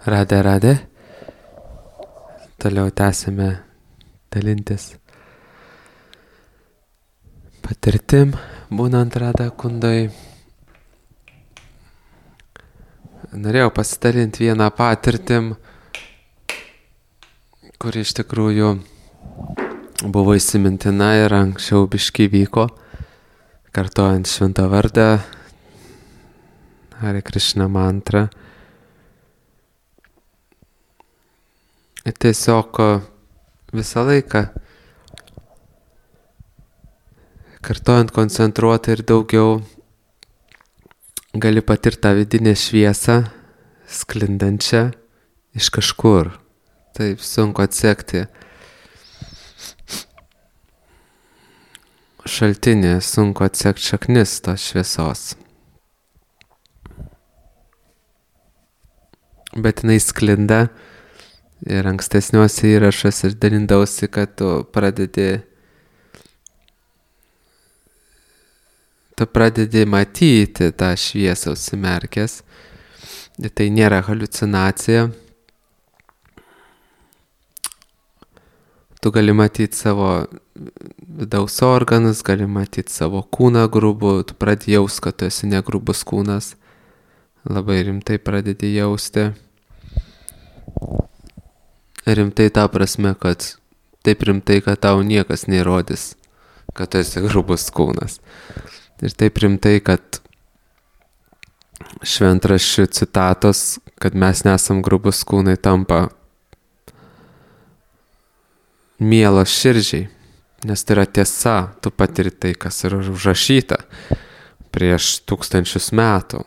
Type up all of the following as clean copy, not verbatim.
Radė. Toliau tęsime dalintis patirtim, būnant Radha kundoj. Norėjau pasidalinti vieną patirtim, kuri iš tikrųjų buvo įsimintina ir anksčiau biškį vyko, kartojant šventą vardą, Hare Krishna mantrą. Ir tiesiog visą laiką, kartojant koncentruotai ir daugiau, gali patirti tą vidinę šviesą, sklindančią iš kažkur. Taip sunku atsekti šaltinį, sunku atsekti šaknis tos šviesos. Bet jinai sklinda ir ankstesniuose įrašuose ir dalindausi, kad tu pradedi matyti tą šviesą užsimerkęs. Ir tai nėra haliucinacija. Tu gali matyti savo vidaus organus, gali matyti savo kūną grubų, tu pradedi jausti, kad tu esi negrubus kūnas. Labai rimtai pradedi jausti. Rimtai ta prasme, kad taip rimtai, kad tau niekas neįrodys, kad tu esi grubus kūnas. Ir taip rimtai, kad šventraščių citatos, kad mes nesam grubus kūnai, tampa mielos širdžiai. Nes tai yra tiesa, tu patiri tai, kas yra užrašyta prieš 1000 metų.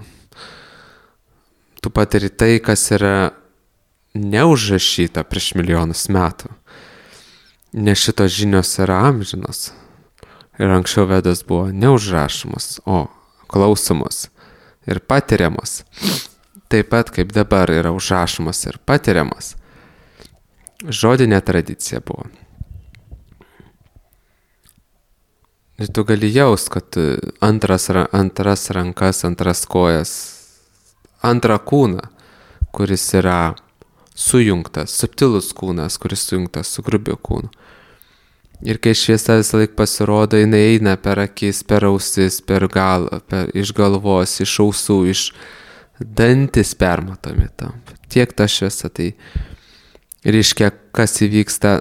Tu patiri tai, kas yra neužrašyta prieš milijonus metų. Nes šitos žinios yra amžinos. Ir anksčiau Vedos buvo neužrašomos, o klausomos ir patiriamos. Taip pat kaip dabar yra užrašomos ir patiriamos. Žodinė tradicija buvo. Ir tu gali jaust, kad antras rankas, antras kojas, antrą kūną, kuris yra sujungtas, subtilus kūnas, kuris sujungtas su grubiu kūnu. Ir kai šviesa visą laiką pasirodo, jinai eina per akis, per ausis, per galvą, iš galvos, iš ausų, iš dantis permatomi tam. Tiek ta šviesa, tai reiškia, kas įvyksta,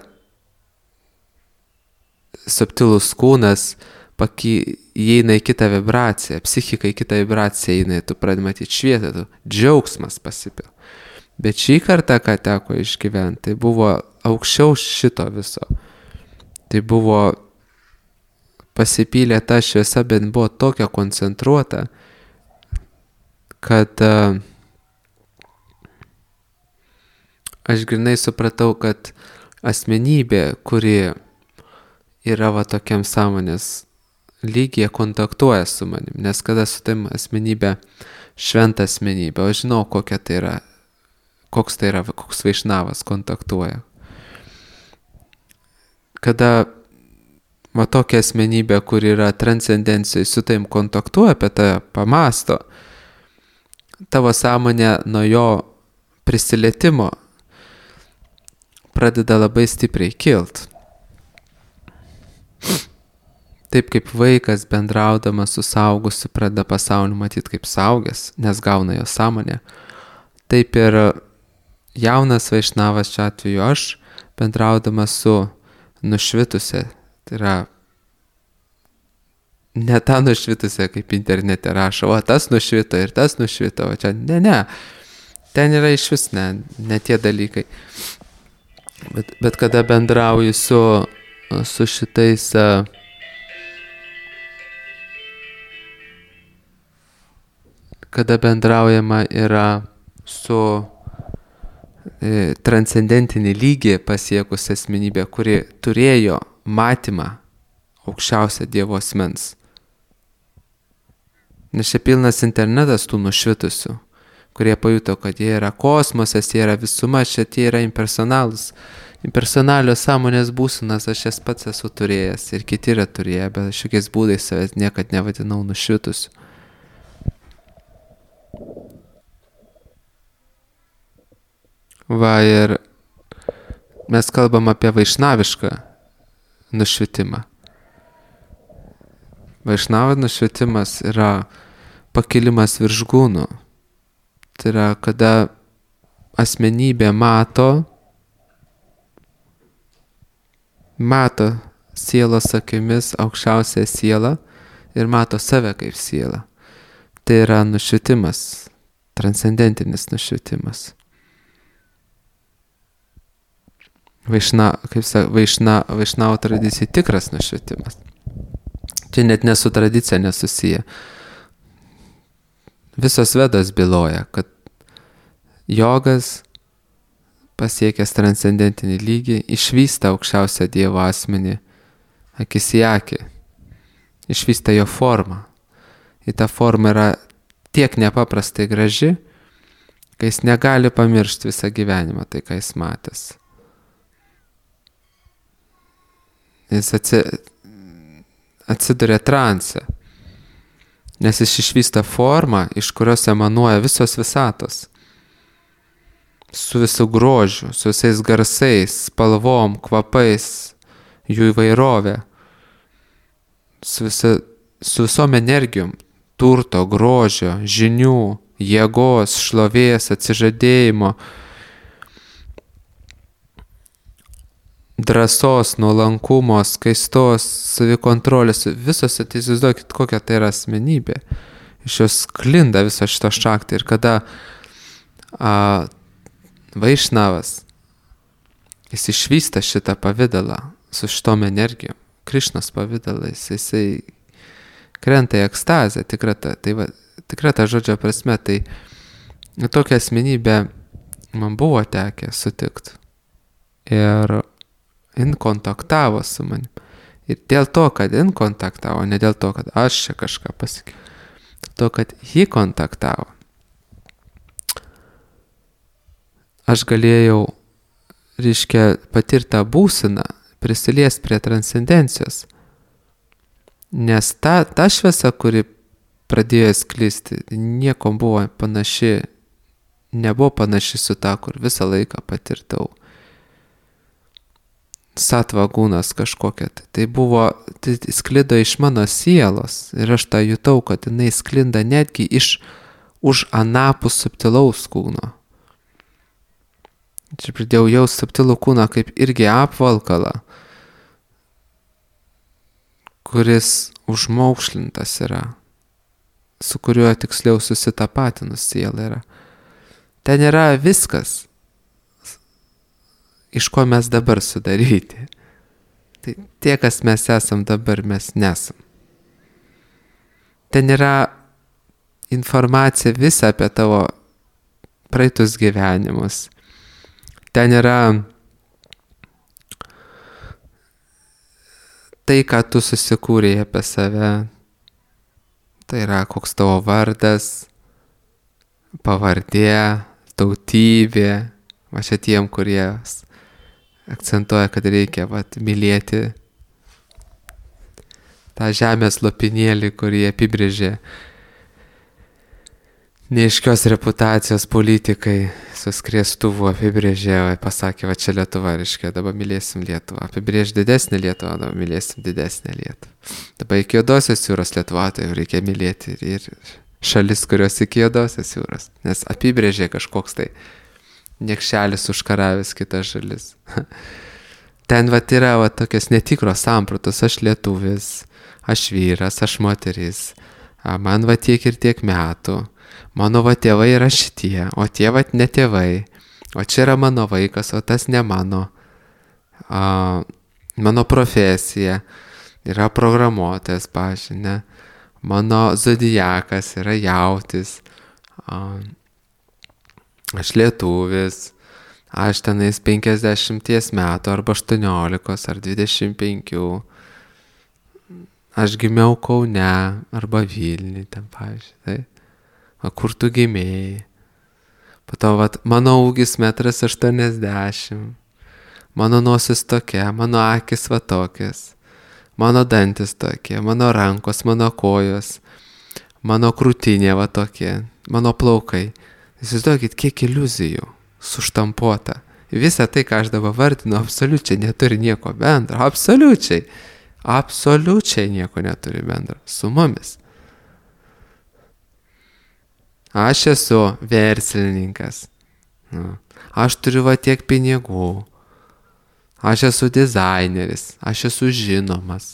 subtilus kūnas įeina į kitą vibraciją, psichika į kitą vibraciją įeina, tu pradedi matyti šviesą, džiaugsmas pasipila. Bet šį kartą, ką teko išgyventi, tai buvo aukščiau šito viso. Tai buvo pasipylė ta šviesa, bet buvo tokia koncentruota, kad aš grinai supratau, kad asmenybė, kuri yra va tokiam sąmonės lygyje, kontaktuoja su manim. Nes kada su tam asmenybė, šventa asmenybė, aš žinau, kokia tai yra. Koks vaišnavas kontaktuoja. Kada va tokia asmenybė, kur yra transcendencijai, su taim kontaktuoja, apie tai pamasto, tavo sąmonė nuo jo prisilietimo pradeda labai stipriai kilt. Taip kaip vaikas bendraudamas su suaugusiu pradeda pasaulį matyti kaip suaugęs, nes gauna jo sąmonę. Taip ir jaunas vaišnavas, šiuo atveju aš, bendraudamas su nušvitusia, tai yra ne ta nušvitusia, kaip internete rašo, o tas nušvito ir tas nušvito, o čia ne, ten yra išvis ne tie dalykai. Bet kada bendrauju su šitais kada bendraujama yra su transcendentinį lygį pasiekusi asmenybė, kuri turėjo matymą aukščiausią Dievo asmens. Nes čia pilnas internetas tų nušvitusių, kurie pajuto, kad jie yra kosmosas, jie yra visuma, čia tie yra impersonalus. Impersonalios sąmonės būsenas aš jas pats esu turėjęs ir kiti yra turėję, bet šiokiais būdais savęs niekad nevadinau nušvitusiu. Va ir mes kalbam apie vaišnavišką nušvitimą. Vaišnavo nušvitimas yra pakilimas virš gūnų. Tai yra, kada asmenybė mato sielos akimis aukščiausią sielą ir mato save kaip sielą. Tai yra nušvitimas, transcendentinis nušvitimas. Vaišnavo tradicija tikras nušvitimas. Čia net ne su tradicija nesusiję. Visos Vedos byloja, kad jogas pasiekęs transcendentinį lygį išvysta aukščiausią Dievo asmenį akis į akį. Išvysta jo formą. Ir ta forma yra tiek nepaprastai graži, kai jis negali pamiršti visą gyvenimą tai, ką jis matęs. Jis atsiduria transe, nes jis išvysta formą, iš kurios emanuoja visos visatos. Su visų grožiu, su visais garsais, spalvom, kvapais, jų įvairovė, su visom energijom, turto, grožio, žinių, jėgos, šlovės, atsižadėjimo, drąsos, nuolankumo, skaistos, savikontrolės, visos, įsivaizduokit, kokia tai yra asmenybė. Iš jos sklinda viso šito šaktai. Ir kada Vaišnavas, jis išvysta šitą pavidalą su šitom energijom, Krišnos pavidalais, jisai krenta į ekstazę, tikra ta žodžio prasme, tai tokią asmenybę man buvo tekę sutikti. Ir jin kontaktavo su manim. Ir dėl to, kad jin kontaktavo, ne dėl to, kad aš čia kažką pasakiau, dėl to, kad ji kontaktavo, aš galėjau, patirtą būseną, prisiliesti prie transcendencijos. Nes ta šviesa, kuri pradėjo sklisti, niekom buvo panaši, nebuvo panaši su ta, kur visą laiką patirtau. Satvagūnas kažkokia. Tai sklido iš mano sielos ir aš tą jutau, kad jinai sklinda netgi už anapus subtilaus kūno. Čia pradėjau jausti subtilų kūną kaip irgi apvalkalą, kuris užmaukšlintas yra, su kuriuo tiksliau susitapatinus siela yra. Ten yra viskas, iš ko mes dabar sudaryti. Tai tie, kas mes esam dabar, mes nesam. Ten yra informacija visa apie tavo praeitus gyvenimus. Ten yra tai, ką tu susikūrei apie save. Tai yra koks tavo vardas, pavardė, tautybė. Va čia tiem, kurie akcentuoja, kad reikia mylėti tą žemės lopinėlį, kurį apibrėžė neiškios reputacijos politikai su skriestuvu apibrėžė, pasakė, va čia Lietuva, reiškia, dabar mylėsim Lietuvą. Apibrėž didesnį Lietuvą, dabar mylėsim didesnį Lietuvą. Dabar iki Juodosios jūros Lietuvą, tai jau reikia mylėti ir šalis, kurios iki Juodosios jūros. Nes apibrėžė kažkoks tai niekšelis užkaravęs kitas šalis. Ten yra tokios netikros sampratos, aš lietuvis, aš vyras, aš moteris, man tiek ir tiek metų. Mano tėvai yra šitie, o tie ne tėvai, o čia yra mano vaikas, o tas ne mano. Mano profesija yra programuotojas, pažinė. Mano zodiakas yra jautis. Aš lietuvis. Aš tenais 50 metų, arba 18, ar 25. Aš gimiau Kaune, arba Vilniuje, ten pavyzdžiui. Kur tu gimėjai? Po to, mano ūgis 1,80 m. Mano nosis tokia, mano akis tokias. Mano dantis tokie, mano rankos, mano kojos. Mano krūtinė tokie, mano plaukai. Įsivaizduokit, kiek iliuzijų. suštampuota. Visa tai, ką aš dabar vardinu, absoliučiai neturi nieko bendro. Absoliučiai. Absoliučiai nieko neturi bendro su mumis. Aš esu verslininkas. Aš turiu va tiek pinigų. Aš esu dizaineris. Aš esu žinomas.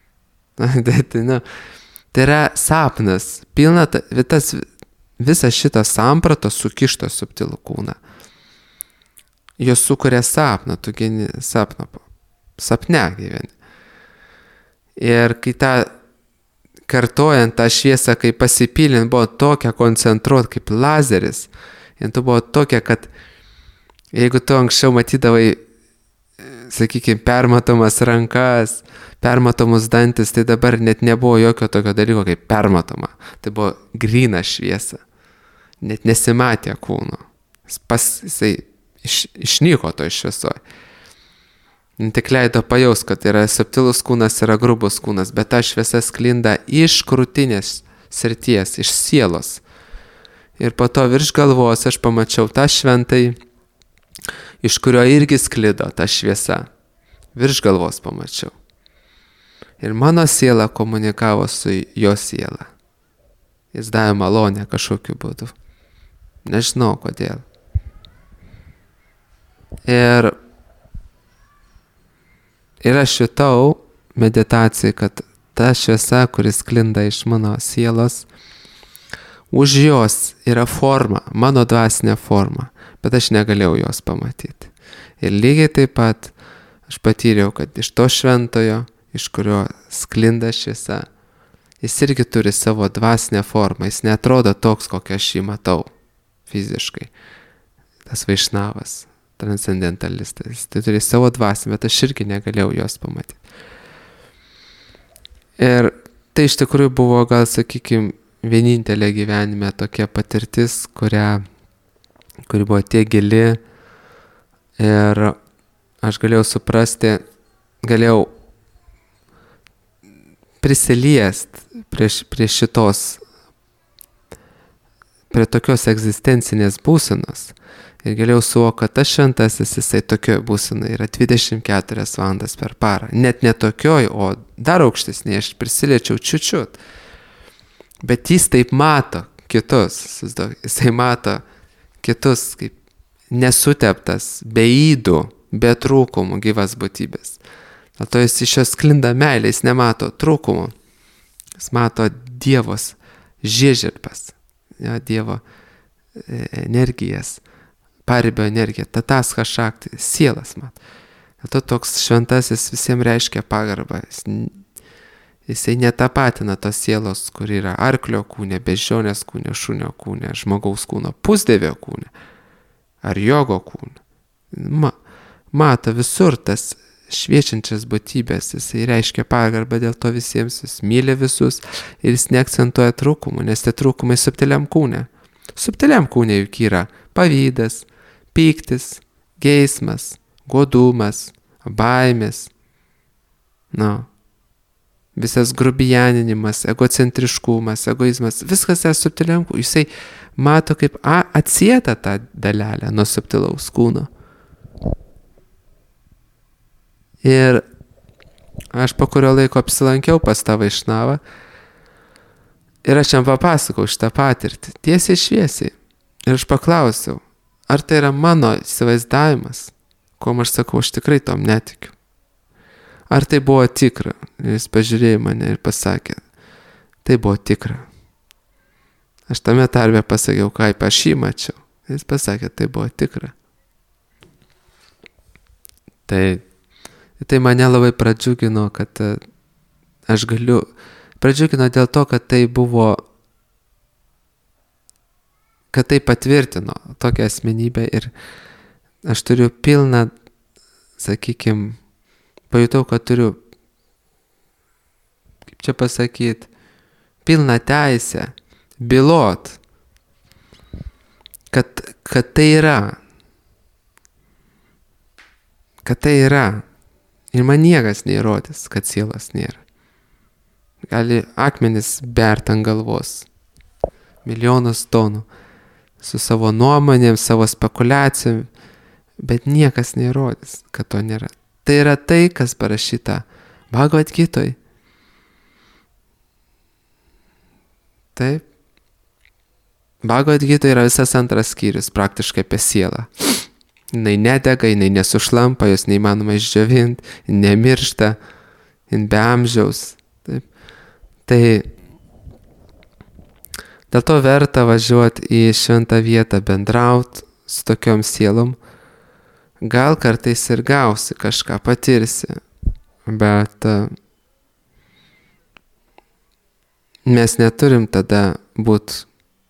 Tai yra sapnas. Pilna visas šitas sampratos sukišto subtilų kūną. Jos sukuria sapną, tu gyveni sapne gyveni. Ir kai kartojant tą šviesą, kai pasipylint, buvo tokia koncentruot kaip lazeris. Ir tu buvo tokia, kad jeigu tu anksčiau matydavai, sakykime, permatomas rankas, permatomus dantis, tai dabar net nebuvo jokio tokio dalyko kaip permatoma. Tai buvo gryna šviesa. Net nesimatė kūno. Jisai išnyko to šviesoje. Tik leido pajaus, kad yra subtilus kūnas, yra grubus kūnas, bet ta šviesa sklinda iš krūtinės srities, iš sielos. Ir po to virš galvos aš pamačiau tą šventai, iš kurio irgi sklido ta šviesa. Virš galvos pamačiau. Ir mano siela komunikavo su jo siela. Jis davė malonę kažkokiu būdu. Nežinau kodėl. Ir aš jutau meditacijai, kad ta šviesa, kuris sklinda iš mano sielos, už jos yra forma, mano dvasinė forma, bet aš negalėjau jos pamatyti. Ir lygiai taip pat aš patyriau, kad iš to šventojo, iš kurio sklinda šviesa, jis irgi turi savo dvasinę formą, jis neatrodo toks, kokią aš jį matau fiziškai. Tas Vaišnavas, transcendentalistas, tai turi savo dvasę, bet aš irgi negalėjau jos pamatyti. Ir tai iš tikrųjų buvo, gal sakykime, vienintelė gyvenime tokia patirtis, kuri buvo tiek gili ir aš galėjau suprasti, galėjau prisiliest prie tokios egzistencinės būsenos. Ir galėjau suvokti, kad tas šventasis, jisai tokioj būsenai yra 24 valandas per parą. Net ne tokioj, o dar aukštesnė, aš prisiliečiau čiučiut. Bet jis taip mato kitus, jisai mato kitus kaip nesuteptas, be ydų, be trūkumų gyvas būtybės. Dėl to jis iš jo sklinda meilė, jis nemato trūkumų. Jis mato Dievos žiežirpas, Dievo energijas, paribio energiją, tatascha šakti, sielas mat. Dėl to toks šventasis visiems reiškia pagarbą. Jisai netapatina tos sielos, kur yra arklio kūne, beždžionės kūne, šunio kūne, žmogaus kūno, pusdevio kūne ar jogo kūne. Mato visur tas šviečiančias būtybės, jisai reiškia pagarbą, dėl to visiems jis myli visus ir jis neakcentuoja trūkumų, nes tai trūkumai subtiliam kūne. Subtiliam kūne juk yra pavydas, pyktis, geismas, godumas, baimės, visas grubijaninimas, egocentriškumas, egoizmas, viskas yra subtiliam kūne. Jisai mato kaip atsieta tą dalelę nuo subtilaus kūno. Ir aš po kurio laiko apsilankiau pas tą Vaišnavą ir aš jam papasakau šitą patirtį, tiesiai šviesiai. Ir aš paklausiau, ar tai yra mano įsivaizdavimas, ko aš sakau, aš tikrai tom netikiu. Ar tai buvo tikra? Ir jis pažiūrėjo mane ir pasakė, tai buvo tikra. Aš tame tarpe pasakiau, kaip aš jį mačiau. Jis pasakė, tai buvo tikra. Tai mane labai pradžiugino, kad aš galiu, pradžiugino dėl to, kad tai buvo, kad tai patvirtino tokią asmenybę ir aš turiu pilną, sakykime, pajutau, kad turiu, kaip čia pasakyti, pilną teisę bylot, kad tai yra. Kad tai yra. Ir man niekas neįrodys, kad sielos nėra. Gali akmenis bert ant galvos. Milijonas tonų. su savo nuomonėm, savo spekulacijom, bet niekas neįrodys, kad to nėra. Tai yra tai, kas parašyta Bhagavad Gitoj. Taip. Bhagavad Gita yra visas antras skyrius, praktiškai apie sielą. Jinai nedega, jinai nesušlampa, jos neįmanoma išdžiovinti, nemiršta, jin be amžiaus. Taip. Tai dėl to verta važiuoti į šventą vietą, bendrauti su tokiom sielom. Gal kartais ir gausi kažką, patirsi, bet mes neturim tada būti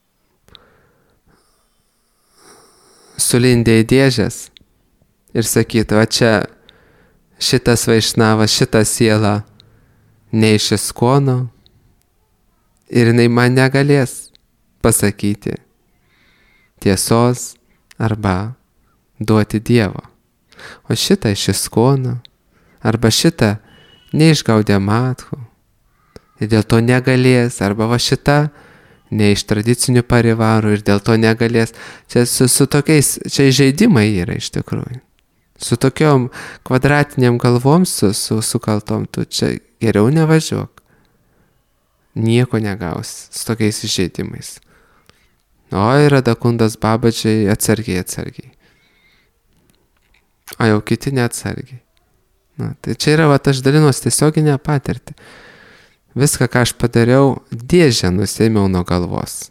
sulindę į dėžės ir sakyti, va čia šitas vaišnavas, šita siela ne iš Iskono ir jinai man negalės pasakyti tiesos arba duoti Dievo. O šitą iš Iskono arba šitą ne iš Gaudiamatchų ir dėl to negalės, arba va šita ne iš tradicinių parivarų ir dėl to negalės. Čia su tokiais, čia žaidimai yra iš tikrųjų. Su tokiom kvadratiniam galvom sukaltom, tu čia geriau nevažiuok. Nieko negausi su tokiais žaidimais. O Radha Kundas Babaji atsargiai. O jau kiti neatsargiai. Na, tai čia yra, aš dalinuosi tiesioginę patirtį. Viską, ką aš padariau, dėžę nusėmiau nuo galvos.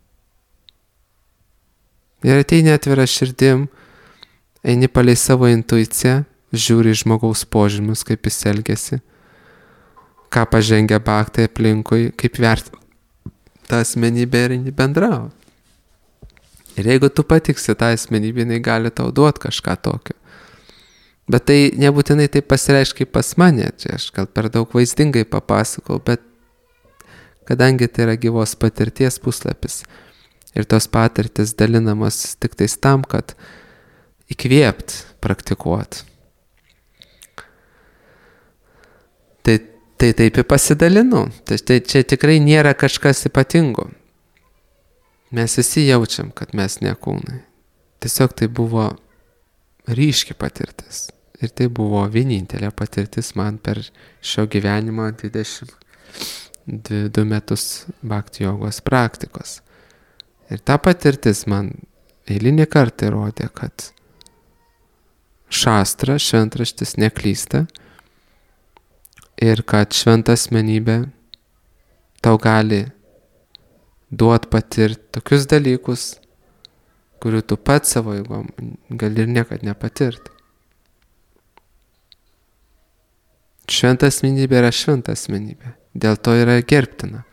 Ir ateini atvira širdim, eini palei savo intuiciją, žiūri žmogaus požymius, kaip jis elgiasi, ką pažengia bhaktai aplinkui, kaip vertina tą asmenybę ir eini bendrauti. Ir jeigu tu patiksi tą asmenybę, jinai gali tau duoti kažką tokio. Bet tai nebūtinai tai pasireiškia pas mane, čia aš gal per daug vaizdingai papasakau, bet kadangi tai yra gyvos patirties puslapis ir tos patirtis dalinamos tik tais tam, kad įkvėpt, praktikuot. Tai taip ir pasidalinu. Tai čia tikrai nėra kažkas ypatingo. Mes visi jaučiam, kad mes ne kūnai. Tiesiog tai buvo ryški patirtis. Ir tai buvo vienintelė patirtis man per šio gyvenimo 22 metus bhakti jogos praktikos. Ir ta patirtis man eilinį kartą įrodė, kad šastra, šventraštis neklysta ir kad šventa asmenybė tau gali duot patirti tokius dalykus, kurių tu pats savo jėgom gali ir niekad nepatirti. Šventa asmenybė yra šventa asmenybė, dėl to yra gerbtina.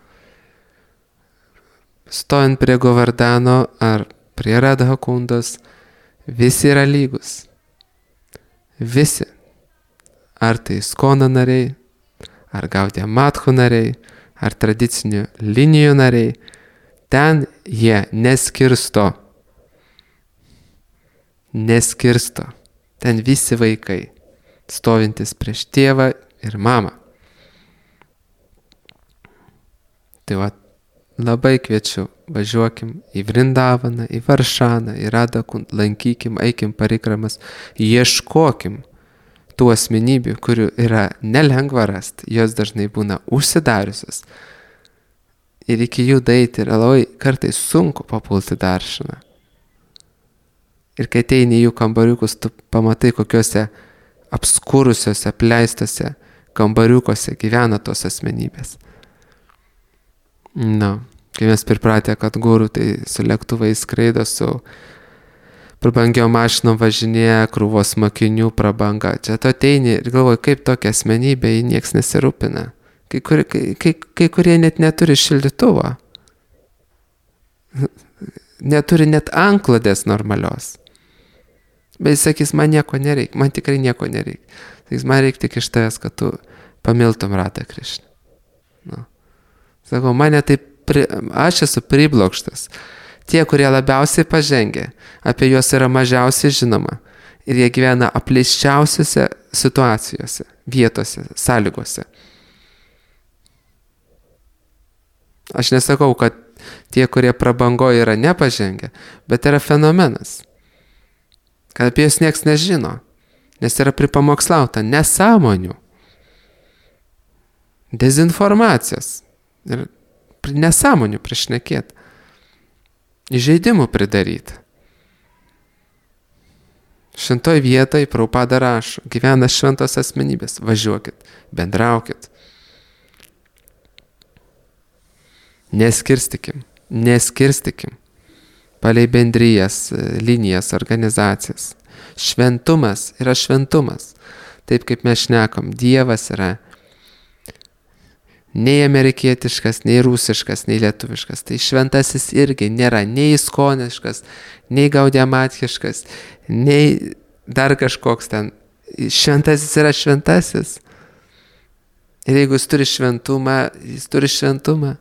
Stojant prie Govardhano ar prie Radha Kundos, visi yra lygus. Visi. Ar tai Iskono nariai, ar Gaudiamatchų nariai, ar tradicinių linijų nariai, ten jie neskirsto. Ten visi vaikai, stovintis prieš tėvą ir mamą. Tai labai kviečiu, važiuokim į Vrindavaną, į Varšaną, į Radha Kundą, lankykim, eikim parikramas, ieškokim tų asmenybių, kurių yra nelengva rasti, jos dažnai būna užsidariusios. Ir iki jų daeiti yra labai kartais sunku papulti daršaną. Ir kai ateini į jų kambariukus, tu pamatai, kokiuose apskurusiuose, apleistuose kambariukuose gyvena tos asmenybės. Kai mes pripratę, kad guru tai su lėktuvais skraido, su prabangiom mašinom važinėja, krūvos mokinių prabanga. Čia tu ateini ir galvoji, kaip tokia asmenybė, jį nieks nesirūpina. Kai kurie net neturi šildytuvo. Neturi net antklodės normalios. Bet jis sakys, man nieko nereikia, man tikrai nieko nereikia. Sakys, man reikia tik iš tavęs, kad tu pamiltum Radha Krišną. Sakau, aš esu priblokštas. Tie, kurie labiausiai pažengė, apie juos yra mažiausiai žinoma. Ir jie gyvena apleisčiausiose situacijose, vietose, sąlygose. Aš nesakau, kad tie, kurie prabangoje yra nepažengę, bet yra fenomenas, kad apie juos nieks nežino, nes yra pripamokslauta nesąmonių, dezinformacijos ir nesąmonių prišnekėt, įžeidimų pridaryt. Šventoj vietoj Prabhupada rašo, gyvena šventos asmenybės, važiuokit, bendraukit. Neskirstykim palei bendrijas, linijas, organizacijas. Šventumas yra šventumas. Taip kaip mes šnekam, Dievas yra nei amerikietiškas, nei rusiškas, nei lietuviškas. Tai šventasis irgi nėra nei iskoniškas, nei gaudiamatiškas, nei dar kažkoks ten. Šventasis yra šventasis. Ir jeigu jis turi šventumą, jis turi šventumą.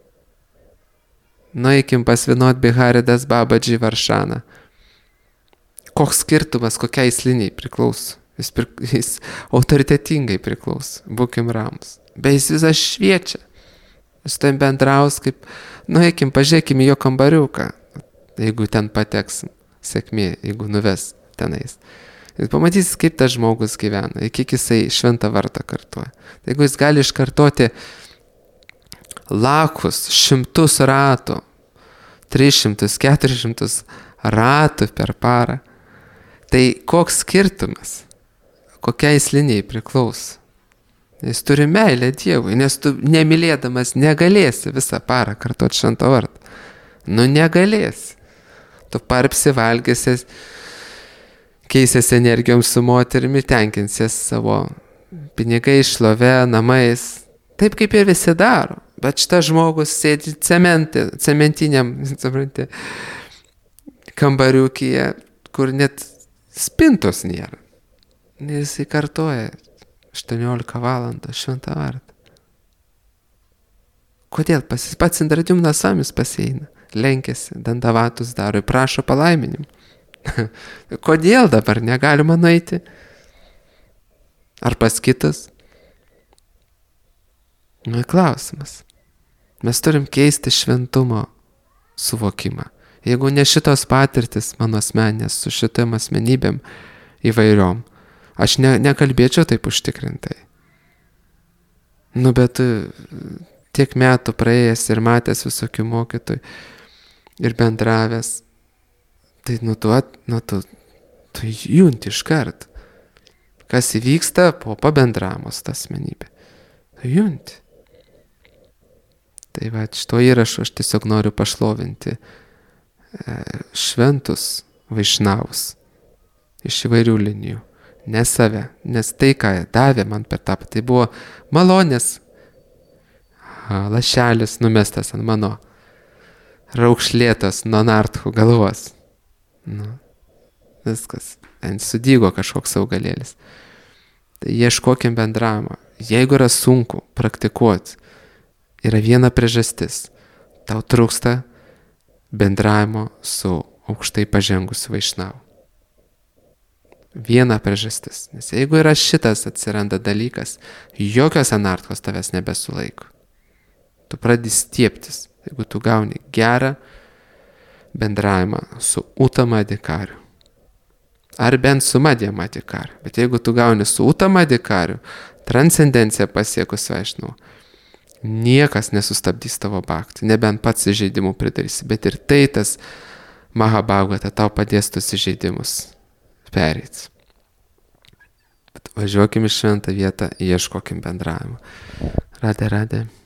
Nueikim pas Vinod Biharidas Babadži Varšaną. Koks skirtumas, kokiai liniai priklauso. Jis autoritetingai priklauso. Būkim ramus. Bet jis visą šviečia. Jis tam bendraus kaip, nueikim, pažiūrėkim į jo kambariuką. Jeigu ten pateksim, sėkmė, jeigu nuves tenais. Ir pamatysis, kaip tas žmogus gyvena, kiek jisai šventą vartą kartuoja. Jeigu jis gali iškartoti lakus, 100 ratų, 300, 400 ratų per parą, tai koks skirtumas, kokiai liniai priklauso. Jis turi meilę Dievui, nes tu nemylėdamas negalėsi visą parą kartuoti šventą vartą. Negalėsi. Tu parpsi, valgysi, keisies energijom su moterimi, tenkinsies savo pinigai, šlove, namais. Taip kaip ir visi daro. Bet šitas žmogus sėdi cementiniam kambariukyje, kur net spintos nėra. Ir jisai kartoja 18 valandą šventą vartą. Kodėl? Pats Indradyumnas Svamis pasieina, lenkiasi, dandavatus daro ir prašo palaiminimų. Kodėl dabar negalima nueiti? Ar pas kitas? Klausimas. Mes turim keisti šventumo suvokimą. Jeigu ne šitos patirtis mano asmenės su šitom asmenybėm įvairiom, aš nekalbėčiau taip užtikrintai. Bet tiek metų praėjęs ir matęs visokių mokytojų ir bendravęs, tai tu junti iškart, kas įvyksta po pabendravimo su ta asmenybė. Tu junti. Tai va, šito įrašu aš tiesiog noriu pašlovinti šventus vaišnavus iš įvairių linijų. Ne save, nes tai, ką davė man per tą, tai buvo malonės lašelis numestas ant mano raukšlėtos nonartkų galvos. Viskas, ten sudygo kažkoks augalėlis. Tai ieškokim bendravimo. Jeigu yra sunku praktikuoti, yra viena priežastis. Tau trūksta bendravimo su aukštai pažengusiu vaišnavu. Viena priežastis. Nes jeigu yra šitas atsiranda dalykas, jokios anartkos tavęs nebesulaiko. Tu pradedi stieptis, jeigu tu gauni gerą bendravimą su Utama Adhikariu. Ar bent su Madhyama Adhikariu. Bet jeigu tu gauni su Utama Adhikariu, transcendenciją pasiekus vaišnavu, niekas nesustabdys tavo bhaktį, nebent pats įžeidimų pridarysi, bet ir tai tas Mahabhagavata tau padės tus įžeidimus pereiti. Bet važiuokim į šventą vietą, ieškokim bendravimo. Radė.